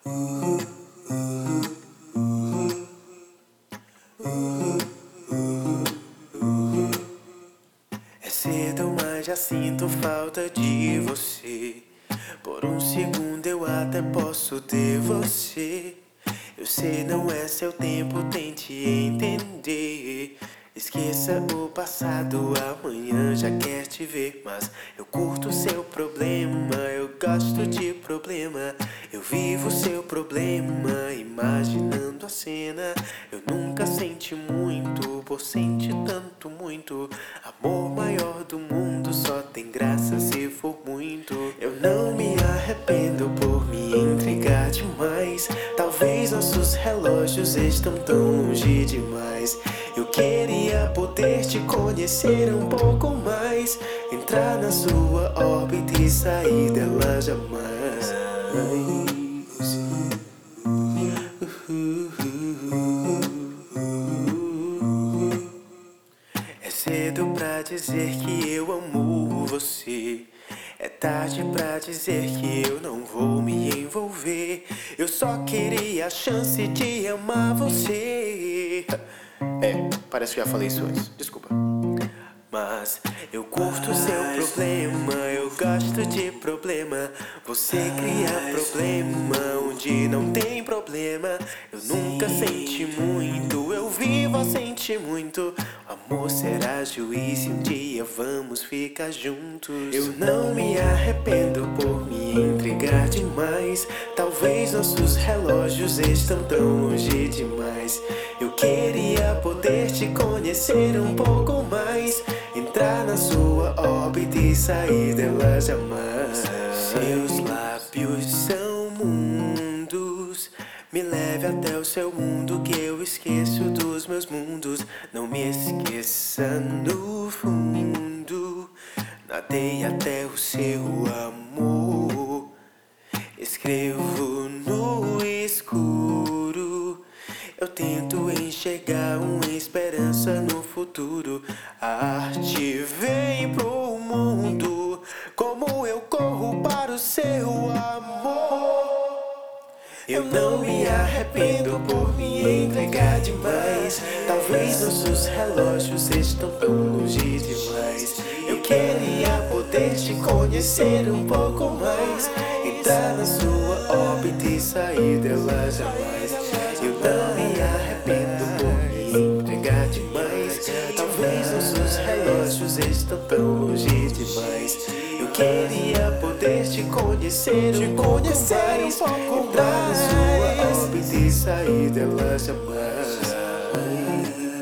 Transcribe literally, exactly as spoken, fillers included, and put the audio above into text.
É cedo, mas já sinto falta de você. Por um segundo eu até posso ter você. Eu sei, não é seu tempo, tente entender. Esqueça o passado, amanhã já quer te ver. Mas eu curto seu problema, eu gosto de problema. Eu vivo seu problema, imaginando a cena. Eu nunca senti muito, por sentir tanto muito. Amor maior do mundo só tem graça se for muito. Eu não me arrependo por me entregar demais. Talvez nossos relógios estão tão longe demais. Eu queria poder te conhecer um pouco mais, entrar na sua órbita e sair dela jamais. É cedo pra dizer que eu amo você. É tarde pra dizer que eu não vou me envolver. Eu só queria a chance de amar você. É, parece que já falei isso antes, desculpa. Mas eu curto seu problema, eu gosto de problema. Você cria problema onde não tem problema. Eu nunca senti muito, eu vivo a sentir muito. Amor será juiz e um dia vamos ficar juntos. Eu não me arrependo por me entregar demais. Talvez nossos relógios estão tão longe demais. Eu queria poder te conhecer um pouco mais, entrar na sua órbita e sair dela jamais. Seus lábios são mundos, me leve até o seu mundo que eu esqueço dos meus mundos. Não me esqueça no fundo, nadei até o seu amor. Escrevo no escuro, eu tento enxergar uma esperança no futuro. A arte vem pro mundo, como eu corro para o seu amor. Eu não me arrependo por me entregar demais. Talvez nossos relógios estão tão longe demais. Eu queria poder te conhecer um pouco mais, entrar na sua órbita e sair dela jamais. Eu não me arrependo por me entregar demais. Talvez nossos relógios estão tão longe demais. Eu queria poder te conhecer um pouco mais, entrar na sua órbita e sair dela jamais.